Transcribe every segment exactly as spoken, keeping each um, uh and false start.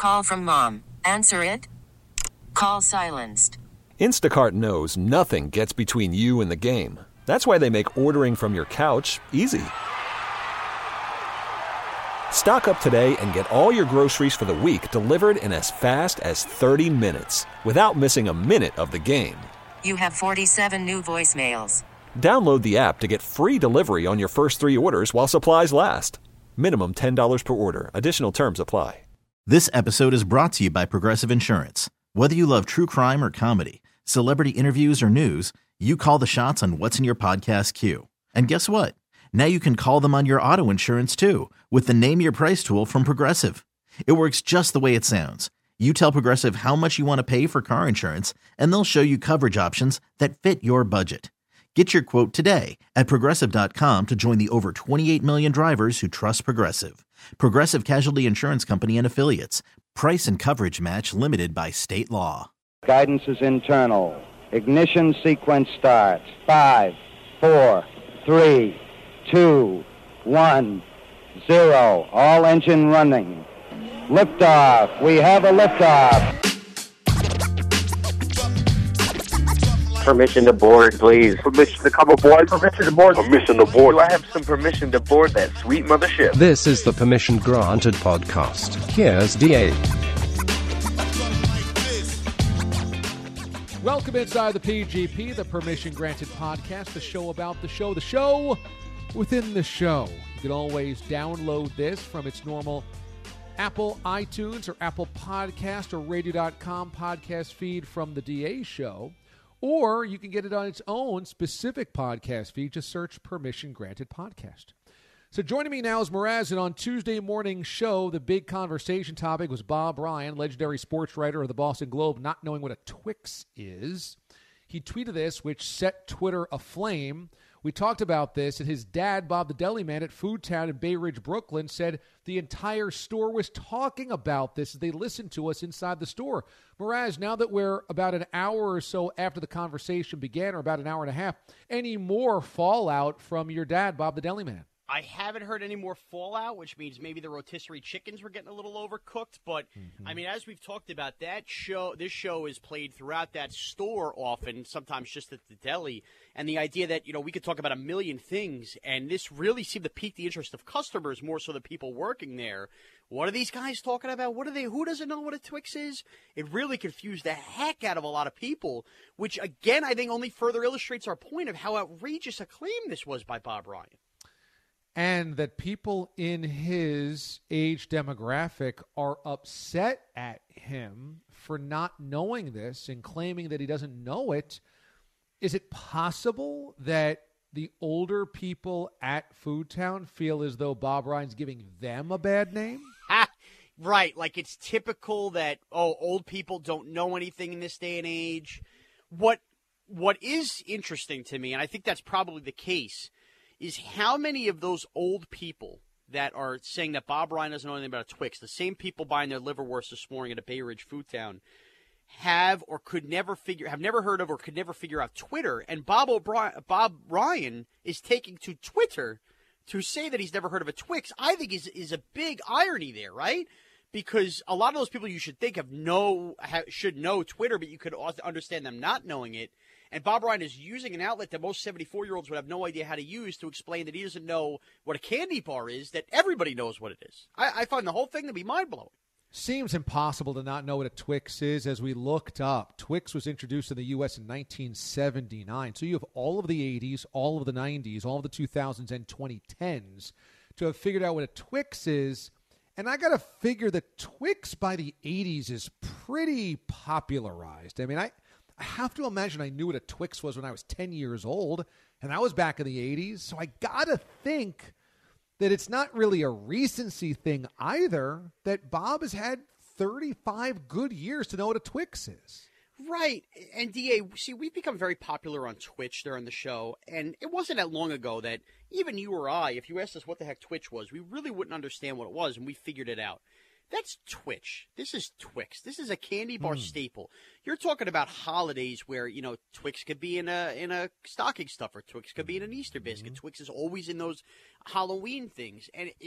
Call from mom. Answer it. Call silenced. Instacart knows nothing gets between you and the game. That's why they make ordering from your couch easy. Stock up today and get all your groceries for the week delivered in as fast as thirty minutes without missing a minute of the game. You have forty-seven new voicemails. Download the app to get free delivery on your first three orders while supplies last. Minimum ten dollars per order. Additional terms apply. This episode is brought to you by Progressive Insurance. Whether you love true crime or comedy, celebrity interviews or news, you call the shots on what's in your podcast queue. And guess what? Now you can call them on your auto insurance too with the Name Your Price tool from Progressive. It works just the way it sounds. You tell Progressive how much you want to pay for car insurance, and they'll show you coverage options that fit your budget. Get your quote today at Progressive dot com to join the over twenty-eight million drivers who trust Progressive. Progressive Casualty Insurance Company and Affiliates. Price and coverage match limited by state law. Guidance is internal. Ignition sequence starts. Five, four, three, two, one, zero. All engine running. Liftoff. We have a liftoff. Permission to board, please. Permission to come aboard. Permission to board. Permission to board. Do I have some permission to board that sweet mothership? This is the Permission Granted podcast. Here's D A. Welcome inside the P G P, the Permission Granted podcast, the show about the show, the show within the show. You can always download this from its normal Apple iTunes or Apple Podcast or radio dot com podcast feed from the D A show. Or you can get it on its own specific podcast feed. Just search Permission Granted Podcast. So joining me now is Mraz, and on Tuesday morning show, the big conversation topic was Bob Ryan, legendary sports writer of the Boston Globe, not knowing what a Twix is. He tweeted this, which set Twitter aflame. We talked about this, and his dad, Bob the Deli Man at Foodtown in Bay Ridge, Brooklyn, said the entire store was talking about this as they listened to us inside the store. Mraz, now that we're about an hour or so after the conversation began, or about an hour and a half, any more fallout from your dad, Bob the Deli Man? I haven't heard any more fallout, which means maybe the rotisserie chickens were getting a little overcooked. But, mm-hmm. I mean, as we've talked about, that show, this show is played throughout that store often, sometimes just at the deli. And the idea that, you know, we could talk about a million things, and this really seemed to pique the interest of customers more so than people working there. What are these guys talking about? What are they? Who doesn't know what a Twix is? It really confused the heck out of a lot of people, which, again, I think only further illustrates our point of how outrageous a claim this was by Bob Ryan. And that people in his age demographic are upset at him for not knowing this and claiming that he doesn't know it. Is it possible that the older people at Foodtown feel as though Bob Ryan's giving them a bad name? Right, like it's typical that, oh, old people don't know anything in this day and age. What What is interesting to me, and I think that's probably the case, is how many of those old people that are saying that Bob Ryan doesn't know anything about a Twix, the same people buying their liverwurst this morning at a Bay Ridge Foodtown, have or could never figure, have never heard of or could never figure out Twitter. And Bob O'Brien, Bob Ryan is taking to Twitter to say that he's never heard of a Twix. I think is is a big irony there, right? Because a lot of those people you should think of know ha, should know Twitter, but you could also understand them not knowing it. And Bob Ryan is using an outlet that most seventy-four-year-olds would have no idea how to use to explain that he doesn't know what a candy bar is, that everybody knows what it is. I, I find the whole thing to be mind-blowing. Seems impossible to not know what a Twix is. As we looked up, Twix was introduced in the U S in nineteen seventy-nine. So you have all of the eighties, all of the nineties, all of the two thousands, and twenty tens to have figured out what a Twix is. And I got to figure that Twix by the eighties is pretty popularized. I mean, I... I have to imagine I knew what a Twix was when I was ten years old, and I was back in the eighties, so I got to think that it's not really a recency thing either, that Bob has had thirty-five good years to know what a Twix is. Right. And, D A, see, we've become very popular on Twitch during the show, and it wasn't that long ago that even you or I, if you asked us what the heck Twitch was, we really wouldn't understand what it was, and we figured it out. That's Twitch. This is Twix. This is a candy bar mm. staple. You're talking about holidays where, you know, Twix could be in a in a stocking stuffer. Twix could be in an Easter biscuit. Mm-hmm. Twix is always in those Halloween things. And it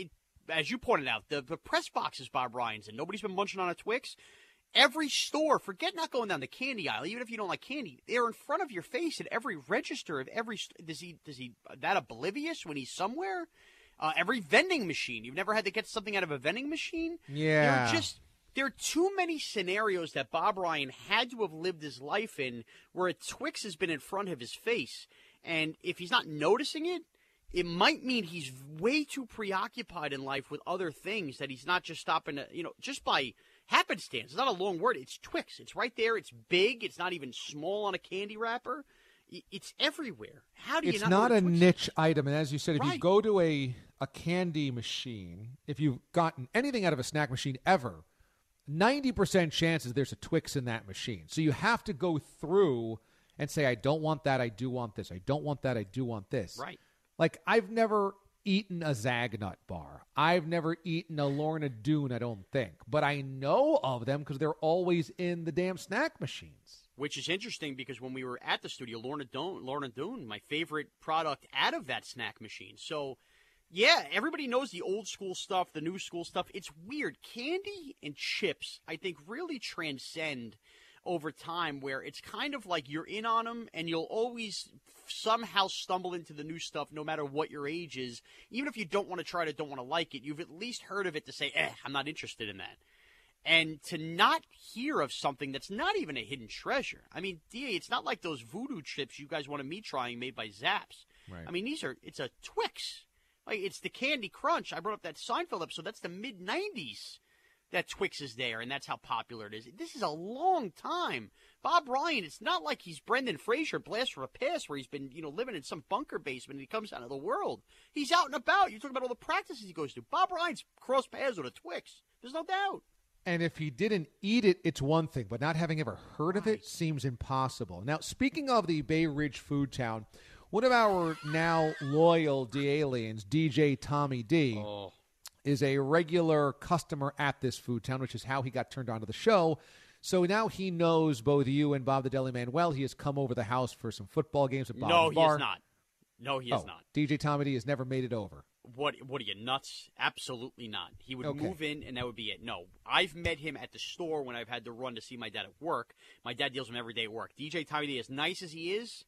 as you pointed out, the, the press boxes Bob Ryan's in, nobody's been munching on a Twix. Every store, forget not going down the candy aisle, even if you don't like candy, they're in front of your face at every register of every st- does he does he that oblivious when he's somewhere? Uh, every vending machine. You've never had to get something out of a vending machine? Yeah. There are just there are too many scenarios that Bob Ryan had to have lived his life in where a Twix has been in front of his face. And if he's not noticing it, it might mean he's way too preoccupied in life with other things that he's not just stopping to, you know, just by happenstance. It's not a long word. It's Twix. It's right there. It's big. It's not even small on a candy wrapper. It's everywhere. How do you it's not not know a Twix niche is? item. And as you said, if Right. you go to a, a candy machine, if you've gotten anything out of a snack machine ever, ninety percent chances there's a Twix in that machine. So you have to go through and say, I don't want that. I do want this. I don't want that. I do want this. Right. Like, I've never eaten a Zagnut bar. I've never eaten a Lorna Doone, I don't think. But I know of them because they're always in the damn snack machines. Which is interesting because when we were at the studio, Lorna Doone, Lorna Doone, my favorite product out of that snack machine. So, yeah, everybody knows the old school stuff, the new school stuff. It's weird. Candy and chips, I think, really transcend over time where it's kind of like you're in on them and you'll always somehow stumble into the new stuff no matter what your age is. Even if you don't want to try it, don't want to like it, you've at least heard of it to say, eh, I'm not interested in that. And to not hear of something that's not even a hidden treasure. I mean, D A, it's not like those voodoo chips you guys wanted me trying made by Zapp's. Right. I mean, these are, it's a Twix. Like, it's the Candy Crunch. I brought up that Seinfeld episode. That's the mid nineties that Twix is there, and that's how popular it is. This is a long time. Bob Ryan, it's not like he's Brendan Fraser, blast from a past, where he's been, you know, living in some bunker basement and he comes out of the world. He's out and about. You're talking about all the practices he goes to. Bob Ryan's crossed paths with a Twix. There's no doubt. And if he didn't eat it, it's one thing, but not having ever heard of Right. it seems impossible. Now, speaking of the Bay Ridge Food Town, one of our now loyal D-aliens, D J Tommy D, Oh. is a regular customer at this food town, which is how he got turned on to the show. So now he knows both you and Bob the Deli Man well. He has come over the house for some football games at Bob's No, he Bar. is not. No, he is Oh, not. D J Tommy D has never made it over. What what are you, nuts? Absolutely not. He would Okay. move in, and that would be it. No. I've met him at the store when I've had to run to see my dad at work. My dad deals with him every day at work. D J Tommy D, as nice as he is,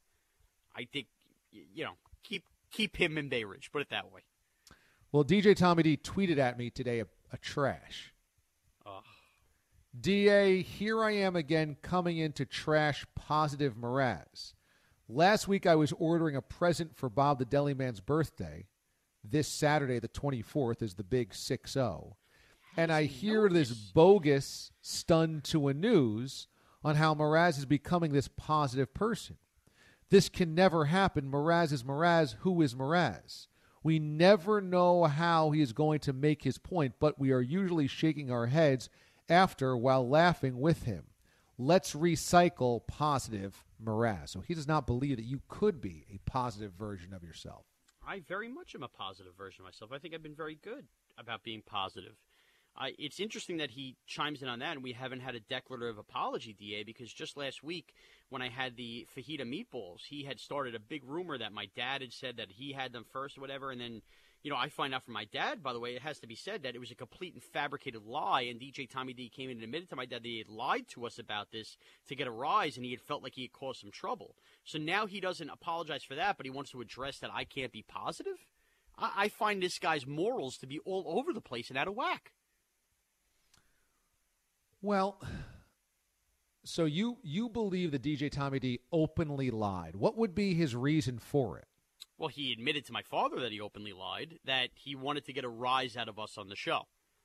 I think, y- you know, keep keep him in Bay Ridge. Put it that way. Well, D J Tommy D tweeted at me today a, a trash. Ugh. D A, here I am again coming into trash positive Mraz. Last week I was ordering a present for Bob the Deli Man's birthday. This Saturday, the twenty-fourth, is the big six oh. And I hear this bogus stun to a news on how Mraz is becoming this positive person. This can never happen. Mraz is Mraz. Who is Mraz? We never know how he is going to make his point, but we are usually shaking our heads after while laughing with him. Let's recycle positive Mraz. So he does not believe that you could be a positive version of yourself. I very much am a positive version of myself. I think I've been very good about being positive. I, it's interesting that he chimes in on that, and we haven't had a declarative apology, D A, because just last week when I had the fajita meatballs, he had started a big rumor that my dad had said that he had them first or whatever, and then, you know, I find out from my dad, by the way, it has to be said that it was a complete and fabricated lie, and D J Tommy D came in and admitted to my dad that he had lied to us about this to get a rise, and he had felt like he had caused some trouble. So now he doesn't apologize for that, but he wants to address that I can't be positive? I, I find this guy's morals to be all over the place and out of whack. Well, so you you believe that D J Tommy D openly lied. What would be his reason for it? Well, he admitted to my father that he openly lied, that he wanted to get a rise out of us on the show.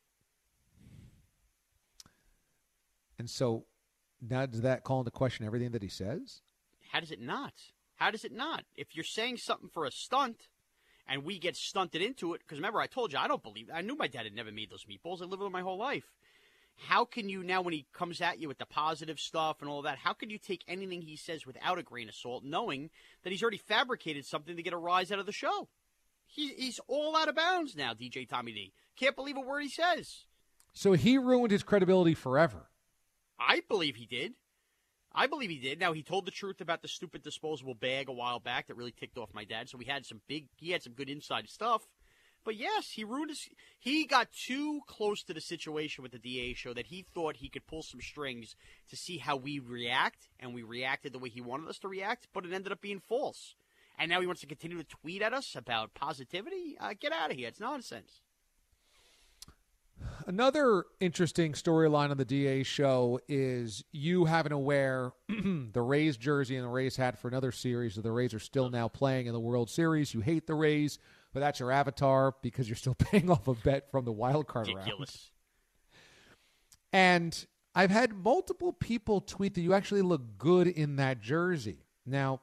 And so now does that call into question everything that he says? How does it not? How does it not? If you're saying something for a stunt and we get stunted into it, because remember I told you I don't believe, I knew my dad had never made those meatballs. I lived with him my whole life. How can you now, when he comes at you with the positive stuff and all that, how can you take anything he says without a grain of salt, knowing that he's already fabricated something to get a rise out of the show? He, he's all out of bounds now, D J Tommy D. Can't believe a word he says. So he ruined his credibility forever. I believe he did. I believe he did. Now, he told the truth about the stupid disposable bag a while back that really ticked off my dad, so we had some big, he had some good inside stuff. But yes, he ruined his. He got too close to the situation with the D A show that he thought he could pull some strings to see how we react, and we reacted the way he wanted us to react, but it ended up being false. And now he wants to continue to tweet at us about positivity? Uh, get out of here. It's nonsense. Another interesting storyline on the D A show is you having to wear the Rays jersey and the Rays hat for another series. So the Rays are still now playing in the World Series. You hate the Rays, but that's your avatar because you're still paying off a bet from the wild card round. Ridiculous. And I've had multiple people tweet that you actually look good in that jersey. Now,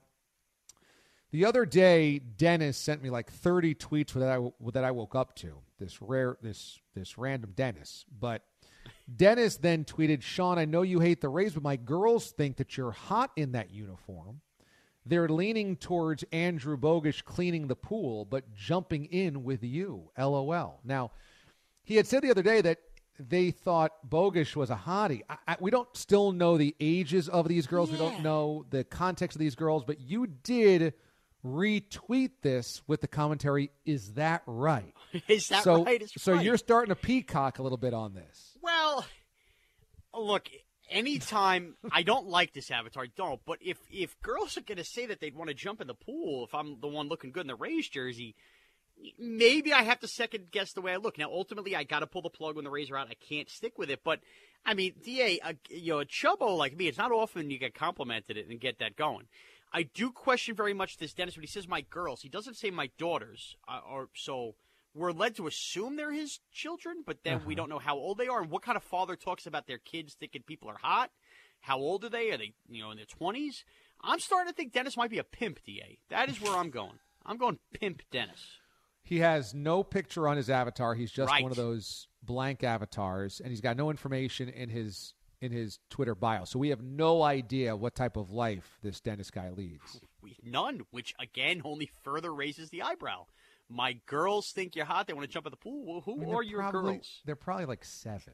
the other day, Dennis sent me like thirty tweets that I, that I woke up to. This rare, this this random Dennis. But Dennis then tweeted, Sean, I know you hate the Rays, but my girls think that you're hot in that uniform. They're leaning towards Andrew Bogusch cleaning the pool, but jumping in with you. LOL. Now, he had said the other day that they thought Bogusch was a hottie. I, I, we don't still know the ages of these girls. Yeah. We don't know the context of these girls, but you did retweet this with the commentary, is that right? Is that so, right? It's so right. You're starting to peacock a little bit on this. Well, look, anytime, I don't like this avatar, I don't, but if, if girls are going to say that they'd want to jump in the pool if I'm the one looking good in the Rays jersey, maybe I have to second guess the way I look. Now, ultimately, I got to pull the plug when the Rays are out. I can't stick with it, but I mean, D A, a, you know, a chubbo like me, it's not often you get complimented it and get that going. I do question very much this Dennis when he says my girls. He doesn't say my daughters, uh, or so we're led to assume they're his children, but then uh-huh. we don't know how old they are and what kind of father talks about their kids thinking people are hot. How old are they? Are they, you know, in their twenties? I'm starting to think Dennis might be a pimp, D A. That is where I'm going. I'm going pimp Dennis. He has no picture on his avatar. He's just right. one of those blank avatars, and he's got no information in his in his Twitter bio. So we have no idea what type of life this Dennis guy leads. We, none, which, again, only further raises the eyebrow. My girls think you're hot. They want to jump in the pool. Well, who I mean, are your probably, girls? They're probably like seven.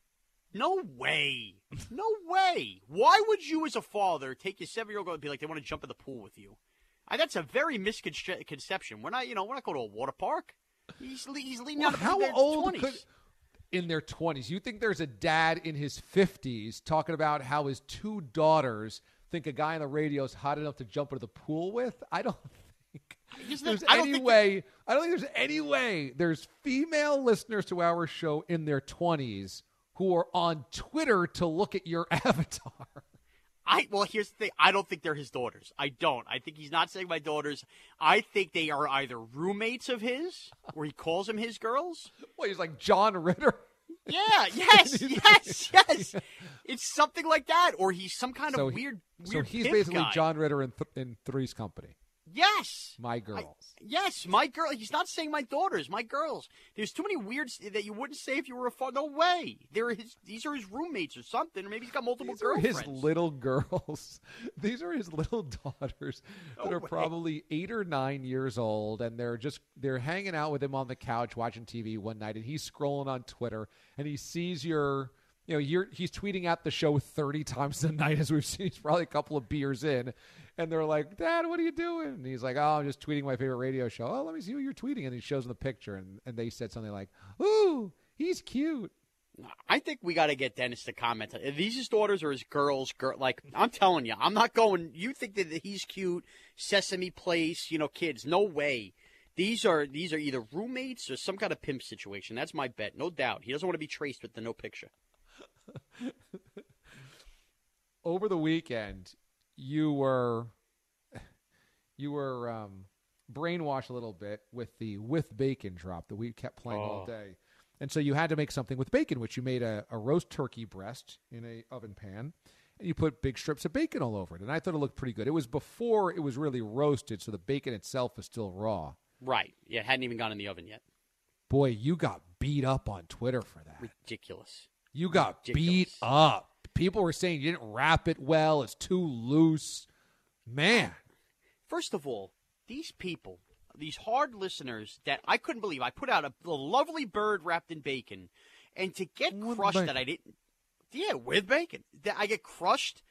No way. No way. Why would you as a father take your seven-year-old girl and be like, they want to jump in the pool with you? I, that's a very misconception. We're not, you know, we're not going to a water park. He's, he's leaning well, out of how their old twenties. Could, in their twenties. You think there's a dad in his fifties talking about how his two daughters think a guy on the radio is hot enough to jump into the pool with? I don't think there's I don't any think way. That... I don't think there's any way there's female listeners to our show in their twenties who are on Twitter to look at your avatar. I well, here's the thing. I don't think they're his daughters. I don't. I think he's not saying my daughters. I think they are either roommates of his, where he calls them his girls. Well, he's like John Ritter. Yeah. Yes. yes. Yes. It's something like that, or he's some kind so of he, weird. So weird he's pimp basically guy. John Ritter in th- in Three's Company. Yes. My girls. I, yes, my girl. He's not saying my daughters, my girls. There's too many weirds that you wouldn't say if you were a father. No way. They're his. These are his roommates or something. Or maybe he's got multiple These girlfriends. Are his little girls. These are his little daughters that No are way. probably eight or nine years old, and they're just they're hanging out with him on the couch watching T V one night, and he's scrolling on Twitter, and he sees your. You know, you're, he's tweeting out the show thirty times a night, as we've seen. He's probably a couple of beers in. And they're like, Dad, what are you doing? And he's like, oh, I'm just tweeting my favorite radio show. Oh, let me see what you're tweeting. And he shows them the picture. And, and they said something like, ooh, he's cute. I think we got to get Dennis to comment. Are these his daughters or his girls? Girl, like, I'm telling you, I'm not going. You think that he's cute, Sesame Place, you know, kids. No way. These are these are either roommates or some kind of pimp situation. That's my bet. No doubt. He doesn't want to be traced with the no picture. Over the weekend, you were you were um, brainwashed a little bit with the with bacon drop that we kept playing oh. all day, and so you had to make something with bacon, which you made a, a roast turkey breast in a oven pan, and you put big strips of bacon all over it. And I thought it looked pretty good. It was before it was really roasted, so the bacon itself is still raw. Right. Yeah, it hadn't even gone in the oven yet. Boy, you got beat up on Twitter for that. Ridiculous. You got Ridiculous. beat up. People were saying you didn't wrap it well. It's too loose. Man. First of all, these people, these hard listeners that I couldn't believe. I put out a, a lovely bird wrapped in bacon, and to get With crushed bacon. that I didn't. Yeah, with bacon. That I get crushed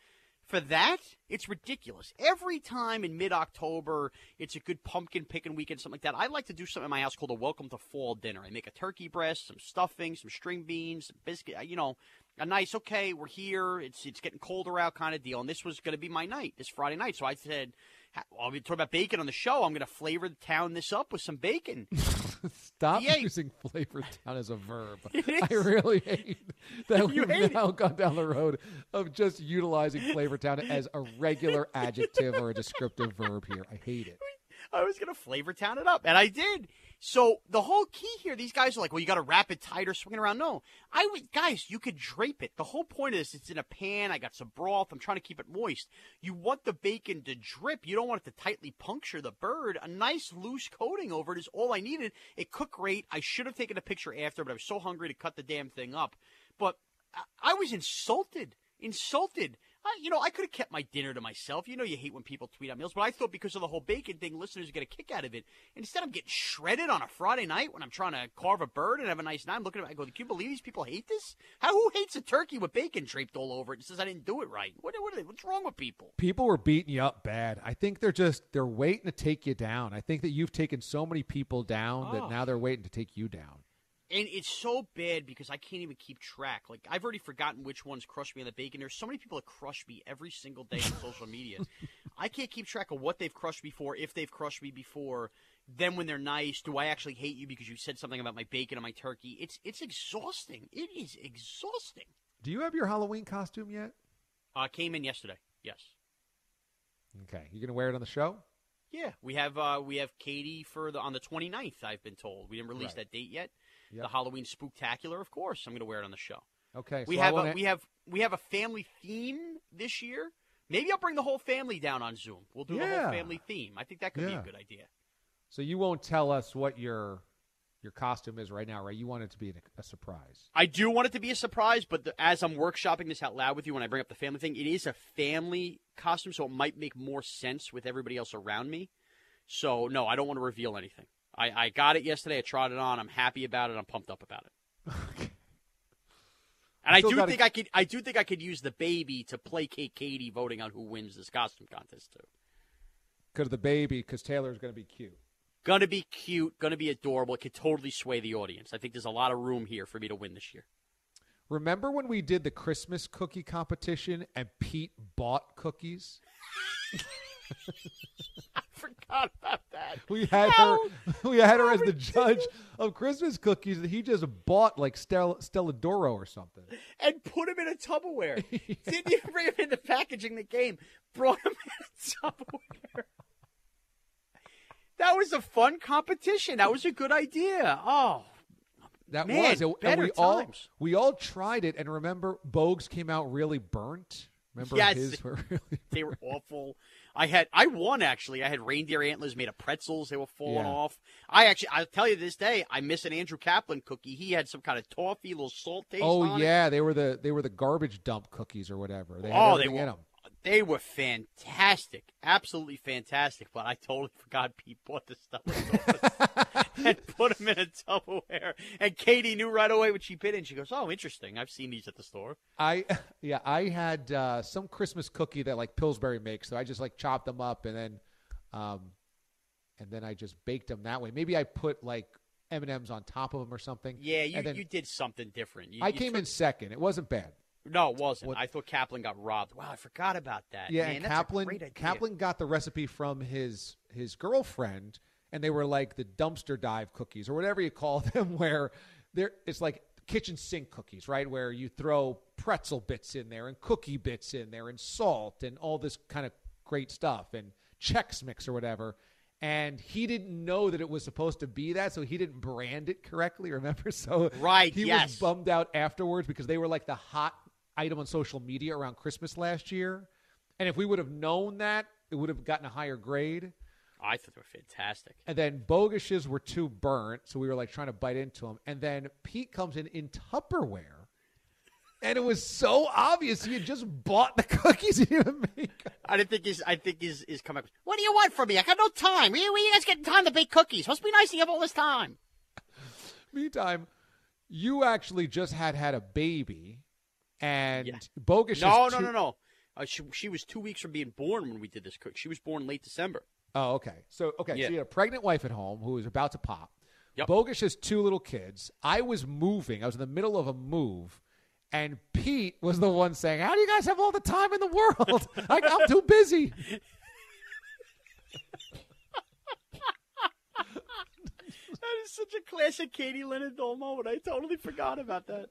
For that, it's ridiculous. Every time in mid-October, it's a good pumpkin picking weekend, something like that. I like to do something in my house called a welcome to fall dinner. I make a turkey breast, some stuffing, some string beans, some biscuit, you know, a nice, okay, we're here, it's it's getting colder out kind of deal. And this was going to be my night, this Friday night. So I said, well, we talk about bacon on the show. I'm going to flavor the town this up with some bacon. Stop Yeah. using flavor town as a verb. I really hate that You we've hate now gone down the road of just utilizing flavor town as a regular adjective or a descriptive verb here. I hate it. I was going to flavor town it up, and I did. So the whole key here, these guys are like, well, you got to wrap it tight or swing it around. No, I would, guys, you could drape it. The whole point of this, it's in a pan. I got some broth. I'm trying to keep it moist. You want the bacon to drip. You don't want it to tightly puncture the bird. A nice loose coating over it is all I needed. It cooked great. I should have taken a picture after, but I was so hungry to cut the damn thing up. But I, I was insulted, insulted. I, you know, I could have kept my dinner to myself. You know you hate when people tweet out meals, but I thought because of the whole bacon thing, listeners get a kick out of it. Instead, I'm getting shredded on a Friday night when I'm trying to carve a bird and have a nice night. I'm looking at it, I go, can you believe these people hate this? How, who hates a turkey with bacon draped all over it and says I didn't do it right? What, what are they, what's wrong with people? People were beating you up bad. I think they're just, they're waiting to take you down. I think that you've taken so many people down Oh. that now they're waiting to take you down. And it's so bad because I can't even keep track. Like, I've already forgotten which ones crushed me on the bacon. There's so many people that crush me every single day on social media. I can't keep track of what they've crushed me for, if they've crushed me before. Then when they're nice, do I actually hate you because you said something about my bacon and my turkey? It's it's exhausting. It is exhausting. Do you have your Halloween costume yet? Uh, came in yesterday. Yes. Okay. You going to wear it on the show? Yeah, we have uh, we have Katie for the on the twenty-ninth, I've been told. We didn't release Right. that date yet. Yep. The Halloween Spooktacular, of course. I'm going to wear it on the show. Okay. We so I have wanna- a, we have we have a family theme this year. Maybe I'll bring the whole family down on Zoom. We'll do the Yeah. whole family theme. I think that could be Yeah. a good idea. So you won't tell us what your your costume is right now, right? You want it to be a surprise. I do want it to be a surprise, but the, as I'm workshopping this out loud with you when I bring up the family thing, it is a family costume, so it might make more sense with everybody else around me. So, no, I don't want to reveal anything. I, I got it yesterday. I tried it on. I'm happy about it. I'm pumped up about it. And I Still do gotta- think I could. I do think I could use the baby to placate Katie voting on who wins this costume contest too. Because of the baby, because Taylor's going to be cute. Gonna be cute. Gonna be adorable. It could totally sway the audience. I think there's a lot of room here for me to win this year. Remember when we did the Christmas cookie competition and Pete bought cookies? I forgot about that. We had How- her. We had her as the ridiculous. judge of Christmas cookies that he just bought like Stella, Stelladoro or something. And put him in a Tupperware. Didn't even bring him in the packaging that came. Brought him in a Tupperware. That was a fun competition. That was a good idea. Oh, That Man, was, and better we all times. we all tried it. And remember, Bogues came out really burnt. Remember Yes. his were really. they were awful. I had I won actually. I had reindeer antlers made of pretzels. They were falling Yeah. off. I actually I'll tell you this day I miss an Andrew Kaplan cookie. He had some kind of toffee, little salt taste. Oh on it. yeah, they were the they were the garbage dump cookies or whatever. They had Oh, they everything in were. them. They were fantastic, absolutely fantastic. But I totally forgot Pete bought the stuff and put them in a Tupperware. And Katie knew right away when she bit in. She goes, "Oh, interesting. I've seen these at the store." I yeah, I had uh, some Christmas cookie that like Pillsbury makes, so I just like chopped them up and then, um, and then I just baked them that way. Maybe I put like M and M's on top of them or something. Yeah, you And then you did something different. You, I you came took- in second. It wasn't bad. No, it wasn't. What- I thought Kaplan got robbed. Wow, I forgot about that. Yeah, Man, and that's a Kaplan great idea. Kaplan got the recipe from his his girlfriend, and they were like the dumpster dive cookies or whatever you call them, where they're it's like kitchen sink cookies, right? Where you throw pretzel bits in there and cookie bits in there and salt and all this kind of great stuff and Chex Mix or whatever. And he didn't know that it was supposed to be that, so he didn't brand it correctly, remember? So Right, he yes. was bummed out afterwards because they were like the hot item on social media around Christmas last year. And if we would have known that, it would have gotten a higher grade. I thought they were fantastic. And then Bogus's were too burnt, so we were like trying to bite into them. And then Pete comes in in Tupperware, and it was so obvious he had just bought the cookies he didn't make. I didn't think his. I think his his comeback was, "What do you want from me? I got no time. Where, where you guys getting time to bake cookies? Must be nice to have all this time." Meantime, you actually just had had a baby, and Yeah. Bogus. No, is no, too- no, no. Uh, she, she was two weeks from being born when we did this. She was born late December. Oh, okay. So, okay, Yeah. so you had a pregnant wife at home who was about to pop. Yep. Bogus has two little kids. I was moving. I was in the middle of a move, and Pete was the one saying, how do you guys have all the time in the world? I, I'm too busy. That is such a classic Katie Linenthal moment. I totally forgot about that.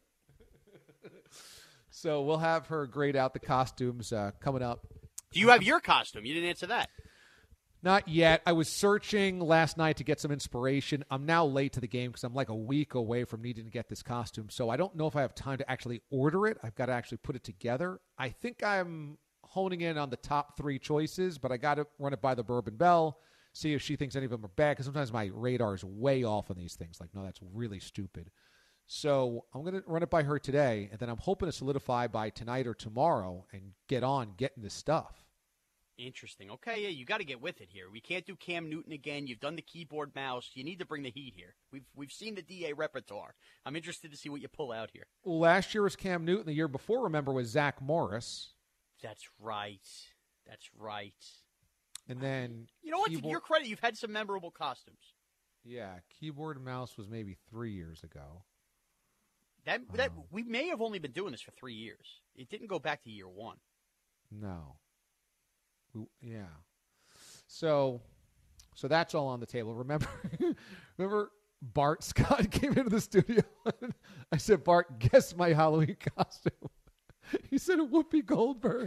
So we'll have her grade out the costumes uh, coming up. Do you have your costume? You didn't answer that. Not yet. I was searching last night to get some inspiration. I'm now late to the game because I'm like a week away from needing to get this costume. So I don't know if I have time to actually order it. I've got to actually put it together. I think I'm honing in on the top three choices, but I got to run it by the Bourbon Belle, see if she thinks any of them are bad, because sometimes my radar is way off on these things. Like, no, that's really stupid. So I'm going to run it by her today, and then I'm hoping to solidify by tonight or tomorrow and get on getting this stuff. Interesting. Okay, yeah, you got to get with it here. We can't do Cam Newton again. You've done the keyboard mouse. You need to bring the heat here. We've we've seen the D A repertoire. I'm interested to see what you pull out here. Well, last year was Cam Newton. The year before, remember, was Zach Morris. That's right. That's right. And then You know what? keyboard- To your credit, you've had some memorable costumes. Yeah, keyboard and mouse was maybe three years ago. That that Oh. we may have only been doing this for three years. It didn't go back to year one. No. We, yeah. So, so that's all on the table. Remember, remember Bart Scott came into the studio. And I said, Bart, guess my Halloween costume. He said Whoopi Goldberg.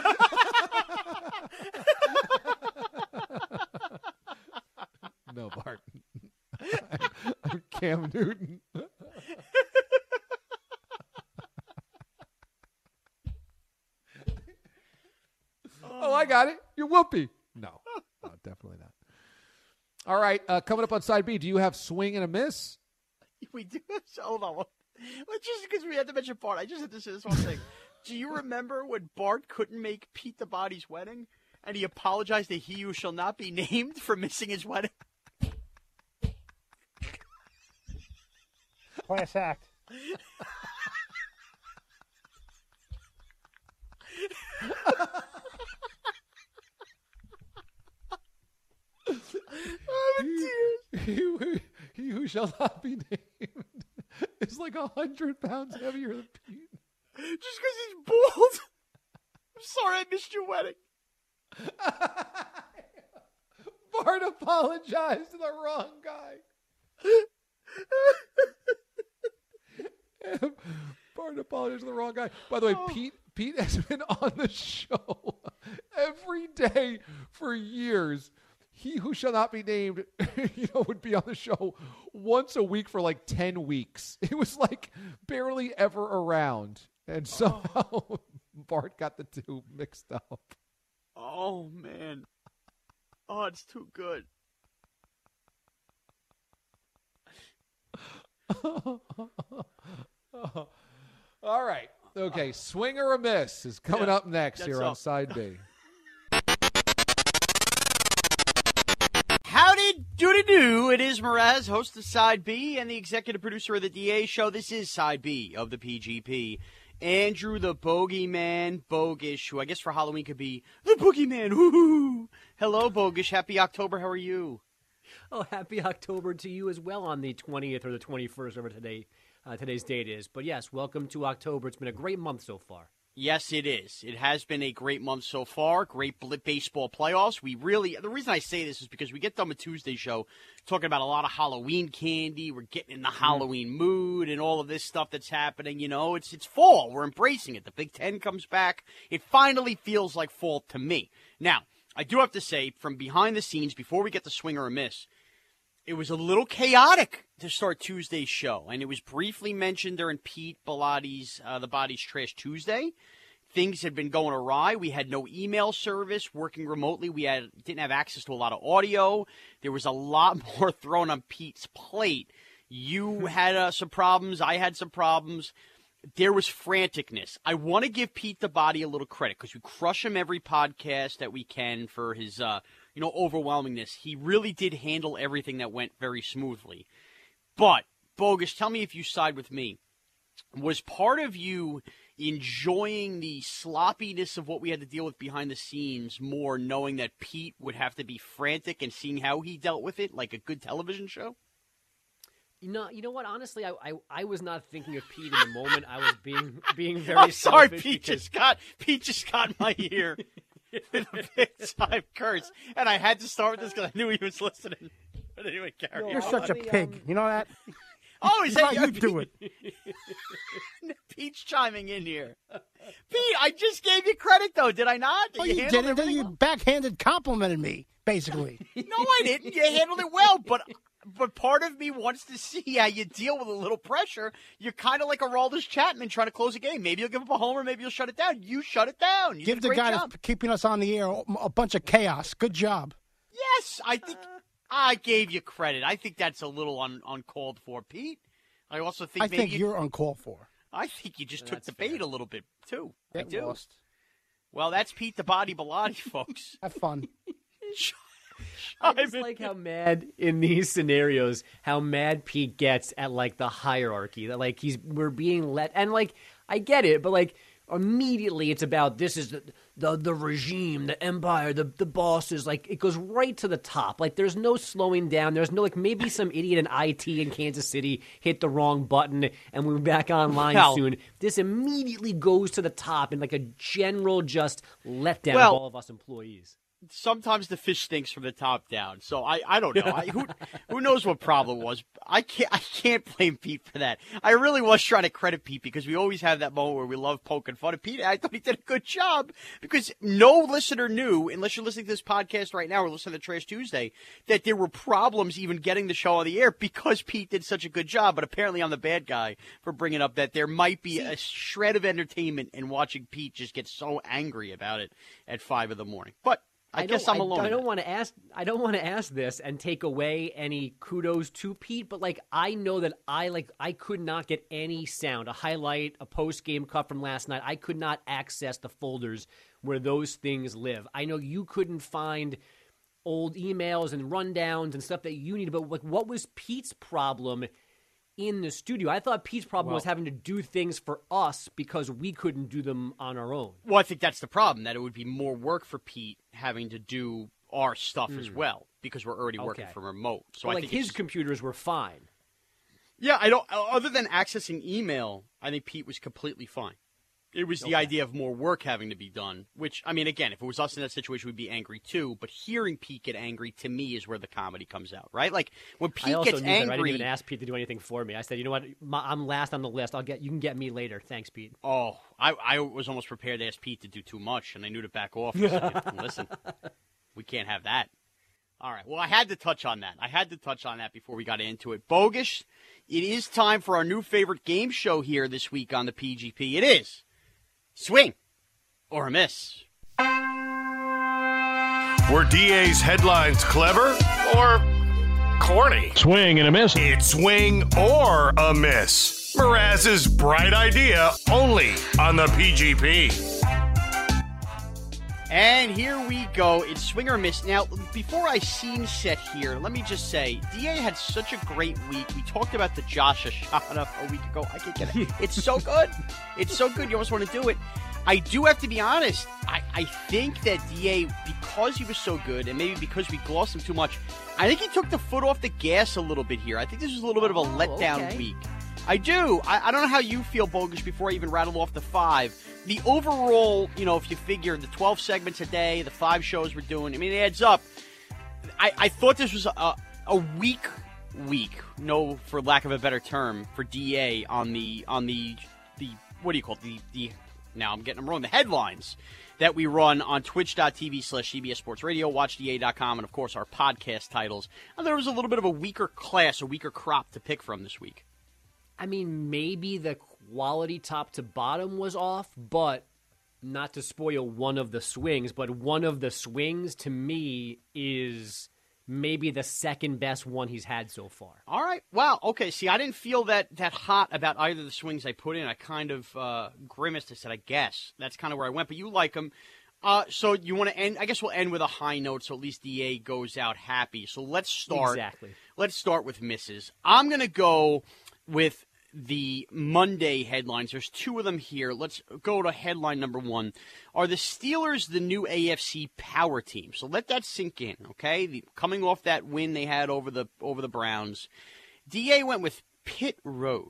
No, Bart. I'm, I'm Cam Newton. Oh, I got it. You're Whoopi. No, no, definitely not. All right, uh, coming up on side B, do you have swing and a miss? We do. Hold on. Let's just because we had to mention Bart. I just had to say this one thing. Do you remember when Bart couldn't make Pete the Body's wedding, and he apologized to He Who Shall Not Be Named for missing his wedding? Class act. Oh, dear. He, who- he who shall not be named is like a hundred pounds heavier than Pete. Just because he's bald. I'm sorry I missed your wedding. Bart apologized to the wrong guy. Bart apologized to the wrong guy. By the way, Oh. Pete Pete has been on the show every day for years. He who shall not be named, you know, would be on the show once a week for like ten weeks. It was like barely ever around. And somehow Bart got the two mixed up. Oh, man. Oh, it's too good. All right. Okay, swing or a miss is coming Yeah, up next that's here on up. Side B. Howdy doody do. It is Mraz, host of Side B and the executive producer of the D A show. This is Side B of the P G P. Andrew the Bogeyman Bogish, who I guess for Halloween could be the Boogeyman. Woo-hoo. Hello, Bogish. Happy October. How are you? Oh, happy October to you as well on the twentieth or the twenty-first, whatever today, uh, today's date is. But yes, welcome to October. It's been a great month so far. Yes, it is. It has been a great month so far. Great bl- baseball playoffs. We really, the reason I say this is because we get done with Tuesday's show talking about a lot of Halloween candy. We're getting in the Halloween mood and all of this stuff that's happening. You know, it's it's fall. We're embracing it. The Big Ten comes back. It finally feels like fall to me. Now, I do have to say, from behind the scenes, before we get to swing or a miss, it was a little chaotic to start Tuesday's show, and it was briefly mentioned during Pete Bellatti's uh, The Body's Trash Tuesday. Things had been going awry. We had no email service. Working remotely, we had didn't have access to a lot of audio. There was a lot more thrown on Pete's plate. You had uh, some problems. I had some problems. There was franticness. I want to give Pete the Body a little credit because we crush him every podcast that we can for his, uh, you know, overwhelmingness. He really did handle everything that went very smoothly. But, Bogus, tell me if you side with me. Was part of you enjoying the sloppiness of what we had to deal with behind the scenes more, knowing that Pete would have to be frantic and seeing how he dealt with it like a good television show? You know, you know what? Honestly, I, I I was not thinking of Pete in the moment. I was being being very I'm sorry, selfish Pete because... just got Pete just got in my ear with a big time curse, and I had to start with this because I knew he was listening. But anyway, carry No, on. You're such a the, pig. um, You know that? Oh, is How that you do it? Pete's chiming in here. Pete, I just gave you credit, though, did I not? Oh, you you handled did it. everything You well? backhanded complimented me, basically. No, I didn't. You handled it well, but but part of me wants to see how you deal with a little pressure. You're kind of like a Aroldis Chapman trying to close a game. Maybe you'll give up a homer, maybe you'll shut it down. You shut it down. You Give did a the great guy job. that's keeping us on the air a bunch of chaos. Good job. Yes, I think I gave you credit. I think that's a little un, uncalled for, Pete. I also think I maybe think you, you're uncalled for. I think you just No, took the that's bait fair. a little bit too. I Get do. lost. Well, that's Pete the Body Bilotti, folks. Have fun. I just like how mad in these scenarios, how mad Pete gets at like the hierarchy. That like he's we're being let, and like I get it, but like immediately it's about this is the the, the regime, the empire, the the bosses. Like it goes right to the top. Like there's no slowing down. There's no like maybe some idiot in I T in Kansas City hit the wrong button and we're back online Well, soon. This immediately goes to the top in like a general just letdown Well, of all of us employees. Sometimes the fish stinks from the top down. So I, I don't know. I, who who knows what problem was? I can't I can't blame Pete for that. I really was trying to credit Pete because we always have that moment where we love poking fun at Pete. I thought he did a good job because no listener knew, unless you're listening to this podcast right now or listening to Trash Tuesday, that there were problems even getting the show on the air because Pete did such a good job. But apparently I'm the bad guy for bringing up that there might be a shred of entertainment in watching Pete just get so angry about it at five in the morning. But I, I guess don't- I'm alone. I, I in don't that. want to ask. I don't want to ask this and take away any kudos to Pete, but like I know that I like I could not get any sound, a highlight, a post game cut from last night. I could not access the folders where those things live. I know you couldn't find old emails and rundowns and stuff that you needed, but like what was Pete's problem in the studio? I thought Pete's problem Well- was having to do things for us because we couldn't do them on our own. Well, I think that's the problem, that it would be more work for Pete having to do our stuff as well because we're already working Okay. from remote. So But, I like think his it's, computers were fine. yeah, I don't. Other than accessing email, I think Pete was completely fine. It was the idea of more work having to be done, which, I mean, again, if it was us in that situation, we'd be angry too. But hearing Pete get angry, to me, is where the comedy comes out, right? Like, when Pete I also gets knew that I didn't angry... even ask Pete to do anything for me. I said, you know what, My, I'm last on the list. I'll get you can get me later. Thanks, Pete. Oh, I, I was almost prepared to ask Pete to do too much, and I knew to back off. I said, listen, we can't have that. All right, well, I had to touch on that. I had to touch on that before we got into it. Bogus, it is time for our new favorite game show here this week on the P G P. It is Swing or a Miss. Were D A's headlines clever or corny? Swing and a miss. It's swing or a miss. Mraz's bright idea only on the P G P. And here we go. It's swing or miss. Now, before I scene set here, let me just say, D A had such a great week. We talked about the Josh Ashana a week ago. I can't get it. It's so good. It's so good. You almost want to do it. I do have to be honest. I, I think that D A, because he was so good, and maybe because we glossed him too much, I think he took the foot off the gas a little bit here. I think this was a little bit of a Oh, letdown okay. week. I do. I, I don't know how you feel, Bogus, before I even rattle off the five. The overall, you know, if you figure the twelve segments a day, the five shows we're doing, I mean, it adds up. I, I thought this was a, a weak week, no, for lack of a better term, for D A on the, on the, the what do you call it, the, the, now I'm getting them wrong, the headlines that we run on twitch.tv slash CBS Sports Radio, watch D A dot com, and, of course, our podcast titles. And there was a little bit of a weaker class, a weaker crop to pick from this week. I mean, maybe the quality top to bottom was off, but not to spoil one of the swings, but one of the swings to me is maybe the second best one he's had so far. All right. Wow. Okay. See, I didn't feel that, that hot about either of the swings I put in. I kind of uh, grimaced. I said, I guess. That's kind of where I went. But you like them. Uh, so you want to end? I guess we'll end with a high note, so at least D A goes out happy. So let's start. Exactly. Let's start with misses. I'm going to go with the Monday headlines. There's two of them here. Let's go to headline number one. Are the Steelers the new A F C power team? So let that sink in, okay? The, coming off that win they had over the over the Browns. D A went with Pit Road.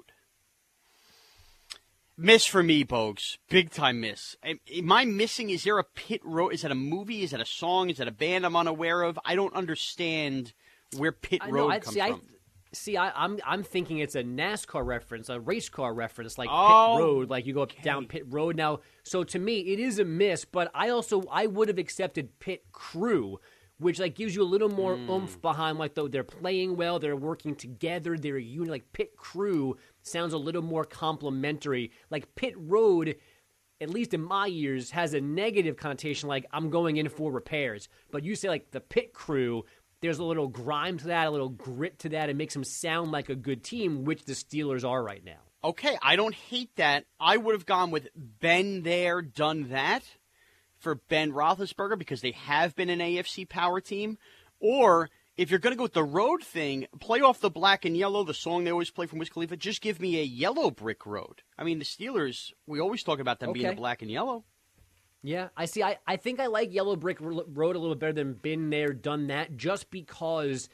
Miss for me, Bogues. Big time miss. Am, am I missing? Is there a Pit Road? Is that a movie? Is that a song? Is that a band I'm unaware of? I don't understand where Pit I Road know, I, comes see, from. I, see, I, I'm I'm thinking it's a NASCAR reference, a race car reference, like Oh, Pit Road, like you go up down Pit Road. Now, so to me, it is a miss, but I also I would have accepted Pit Crew, which like gives you a little more Mm. oomph behind, like though they're playing well, they're working together, they're a unit. Like Pit Crew sounds a little more complimentary. Like Pit Road, at least in my ears, has a negative connotation, like I'm going in for repairs. But you say like the Pit Crew, there's a little grime to that, a little grit to that. It makes them sound like a good team, which the Steelers are right now. Okay, I don't hate that. I would have gone with been there, done that for Ben Roethlisberger because they have been an A F C power team. Or if you're going to go with the road thing, play off the black and yellow, the song they always play from Wiz Khalifa. Just give me a yellow brick road. I mean, the Steelers, we always talk about them being Okay. the black and yellow. Yeah, I see. I, I think I like Yellow Brick Ro- Road a little better than Been There, Done That, just because,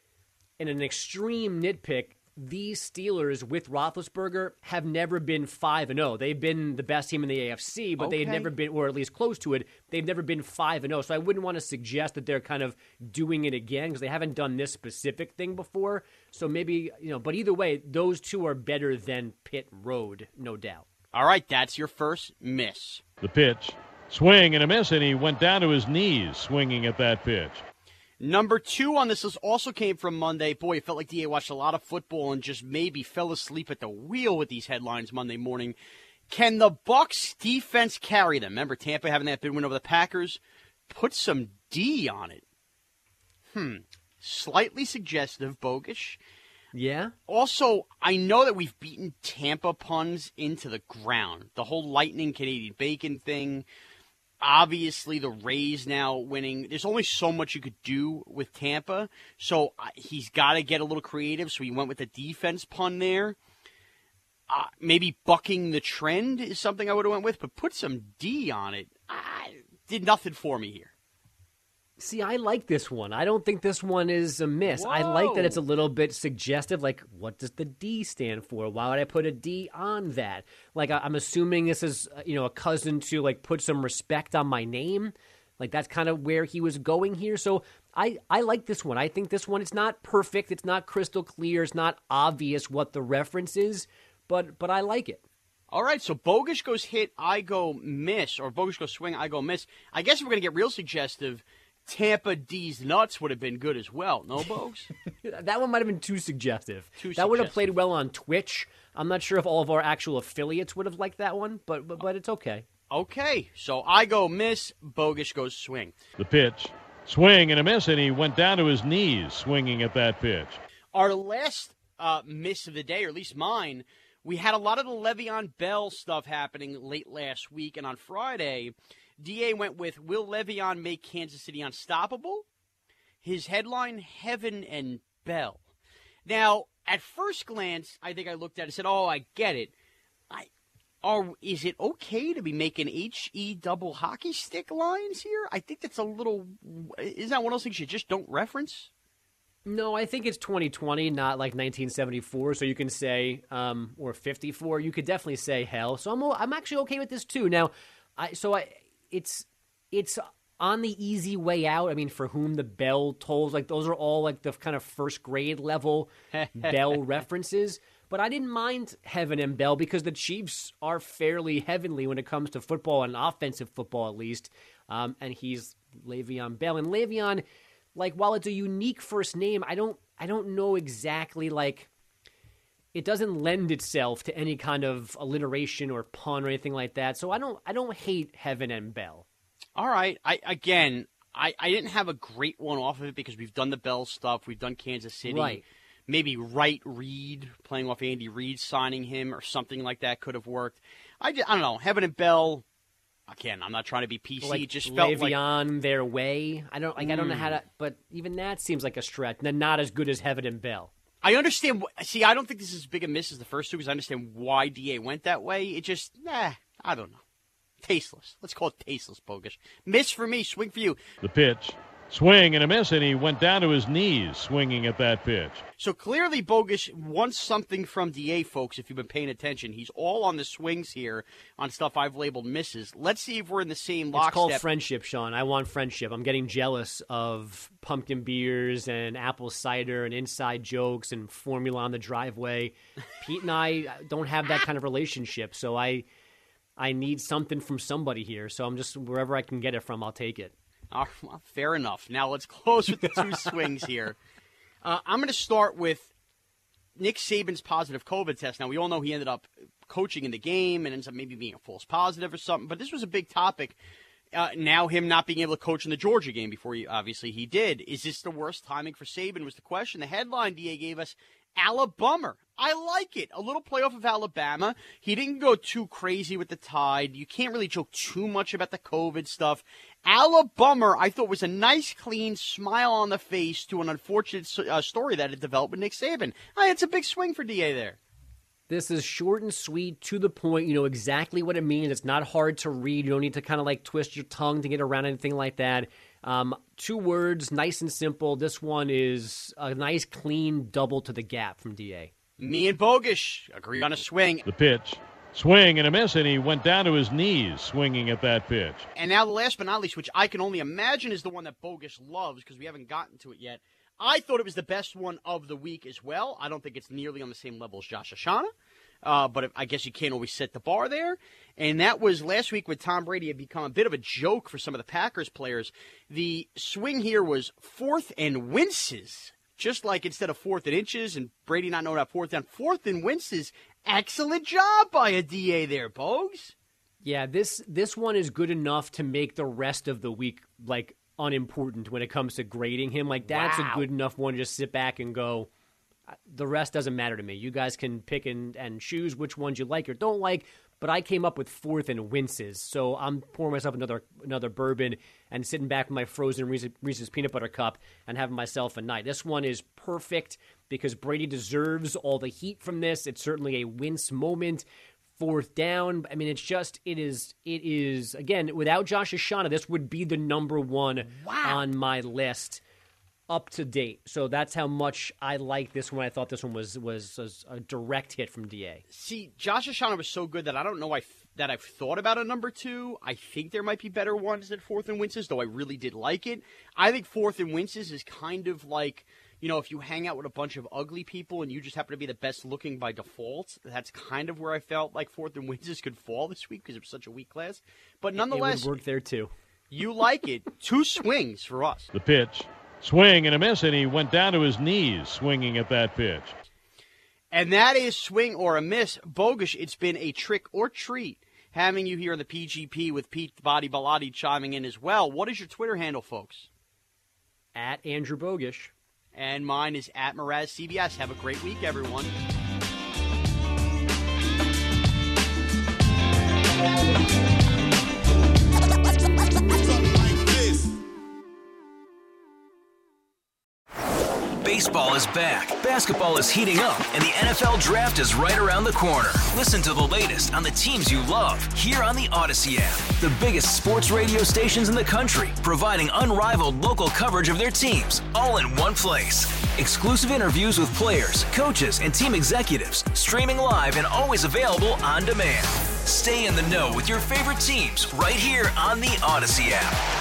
in an extreme nitpick, these Steelers with Roethlisberger have never been five and oh. They've been the best team in the A F C, but they've Okay. never been, or at least close to it, they've never been five and oh. So I wouldn't want to suggest that they're kind of doing it again because they haven't done this specific thing before. So maybe, you know, but either way, those two are better than Pit Road, no doubt. All right, that's your first miss. The pitch. Swing and a miss, and he went down to his knees swinging at that pitch. Number two on this list also came from Monday. Boy, it felt like D A watched a lot of football and just maybe fell asleep at the wheel with these headlines Monday morning. Can the Bucs defense carry them? Remember Tampa having that big win over the Packers? Put some D on it. Hmm. Slightly suggestive, Bogish. Yeah? Also, I know that we've beaten Tampa puns into the ground. The whole Lightning Canadian Bacon thing. Obviously, the Rays now winning. There's only so much you could do with Tampa, so uh, he's got to get a little creative, so he went with the defense pun there. Uh, maybe bucking the trend is something I would have went with, but put some D on it. I did nothing for me here. See, I like this one. I don't think this one is a miss. I like that it's a Whoa. little bit suggestive. Like, what does the D stand for? Why would I put a D on that? Like, I- I'm assuming this is, uh, you know, a cousin to, like, put some respect on my name. Like, that's kind of where he was going here. So I, I like this one. I think this one, it's not perfect. It's not crystal clear. It's not obvious what the reference is, but but I like it. All right, so Bogish goes hit, I go miss, or Bogish goes swing, I go miss. I guess if we're going to get real suggestive, Tampa D's nuts would have been good as well. No, Bogues? That one might have been too suggestive. Too that would have suggestive. played well on Twitch. I'm not sure if all of our actual affiliates would have liked that one, but but, but it's okay. Okay, so I go miss, Bogish goes swing. The pitch. Swing and a miss, and he went down to his knees swinging at that pitch. Our last uh, miss of the day, or at least mine, we had a lot of the Le'Veon Bell stuff happening late last week, and on Friday, D A went with, will Le'Veon make Kansas City unstoppable? His headline, Heaven and Bell. Now, at first glance, I think I looked at it and said, oh, I get it. I, are, is it okay to be making H E double hockey stick lines here? I think that's a little, is that one of those things you just don't reference? No, I think it's twenty twenty, not like nineteen seventy-four. So you can say, um, or fifty-four. You could definitely say hell. So I'm I'm actually okay with this too. Now, I so I it's it's on the easy way out. I mean, for whom the bell tolls, like those are all like the kind of first grade level bell references. But I didn't mind Heaven and Bell because the Chiefs are fairly heavenly when it comes to football and offensive football, at least. Um, and he's Le'Veon Bell, and Le'Veon. Like, while it's a unique first name, I don't I don't know exactly, like, it doesn't lend itself to any kind of alliteration or pun or anything like that. So I don't I don't hate Heaven and Bell. All right. I again, I, I didn't have a great one off of it because we've done the Bell stuff. We've done Kansas City. Right. Maybe Wright Reed, playing off Andy Reid, signing him or something like that could have worked. I, just, I don't know. Heaven and Bell, again, I'm not trying to be P C. Like, it just felt like Le'Veon their way. I don't like I don't know how Mm. to, but even that seems like a stretch. And not as good as Heaven and Bell. I understand. See, I don't think this is as big a miss as the first two because I understand why D A went that way. It just, nah, I don't know. Tasteless. Let's call it tasteless, Bogusch. Miss for me, swing for you. The pitch. Swing and a miss, and he went down to his knees swinging at that pitch. So clearly Bogusch wants something from D A, folks, if you've been paying attention. He's all on the swings here on stuff I've labeled misses. Let's see if we're in the same lockstep. It's called friendship, Sean. I want friendship. I'm getting jealous of pumpkin beers and apple cider and inside jokes and formula on the driveway. Pete and I don't have that kind of relationship, so I I need something from somebody here. So I'm just, wherever I can get it from, I'll take it. Oh, well, fair enough. Now let's close with the two swings here. Uh, I'm going to start with Nick Saban's positive COVID test. Now, we all know he ended up coaching in the game and ends up maybe being a false positive or something, but this was a big topic. Uh, now him not being able to coach in the Georgia game before he, obviously he did. Is this the worst timing for Saban was the question. The headline D A gave us, Alabama. I like it. A little playoff of Alabama. He didn't go too crazy with the Tide. You can't really joke too much about the COVID stuff. Alabama, I thought, was a nice, clean smile on the face to an unfortunate uh, story that had developed with Nick Saban. Uh, it's a big swing for D A there. This is short and sweet, to the point. You know exactly what it means. It's not hard to read. You don't need to kind of like twist your tongue to get around anything like that. Um, two words, nice and simple. This one is a nice, clean double to the gap from D A. Me and Bogusch agree on a swing. The pitch. Swing and a miss, and he went down to his knees swinging at that pitch. And now the last but not least, which I can only imagine is the one that Bogusch loves because we haven't gotten to it yet. I thought it was the best one of the week as well. I don't think it's nearly on the same level as Josh Ashana, uh, but if, I guess you can't always set the bar there. And that was last week with Tom Brady had become a bit of a joke for some of the Packers players. The swing here was fourth and winces, just like instead of fourth and inches and Brady not knowing how fourth down, fourth and winces. Excellent job by a D A there, Bogues. Yeah, this this one is good enough to make the rest of the week like unimportant when it comes to grading him. Like that's wow. a good enough one to just sit back and go, the rest doesn't matter to me. You guys can pick and, and choose which ones you like or don't like, but I came up with fourth and winces. So I'm pouring myself another another bourbon and sitting back with my frozen Reese's, Reese's peanut butter cup and having myself a night. This one is perfect because Brady deserves all the heat from this. It's certainly a wince moment. Fourth down. I mean, it's just, it is, it is, again, without Josh Ashana, this would be the number one wow. on my list up to date. So that's how much I like this one. I thought this one was, was, was a direct hit from D A. See, Josh Ashana was so good that I don't know I, that I've thought about a number two. I think there might be better ones at fourth and winces, though I really did like it. I think fourth and winces is kind of like, you know, if you hang out with a bunch of ugly people and you just happen to be the best looking by default, that's kind of where I felt like fourth and winces could fall this week because it was such a weak class. But nonetheless, it would work there too. You like it. Two swings for us. The pitch. Swing and a miss, and he went down to his knees swinging at that pitch. And that is swing or a miss. Bogusch, it's been a trick or treat having you here on the P G P with Pete the Body Bilotti chiming in as well. What is your Twitter handle, folks? At Andrew Bogusch. And mine is at Mraz C B S. Have a great week, everyone. Baseball is back, basketball is heating up, and the N F L Draft is right around the corner. Listen to the latest on the teams you love here on the Odyssey app. The biggest sports radio stations in the country, providing unrivaled local coverage of their teams, all in one place. Exclusive interviews with players, coaches, and team executives, streaming live and always available on demand. Stay in the know with your favorite teams right here on the Odyssey app.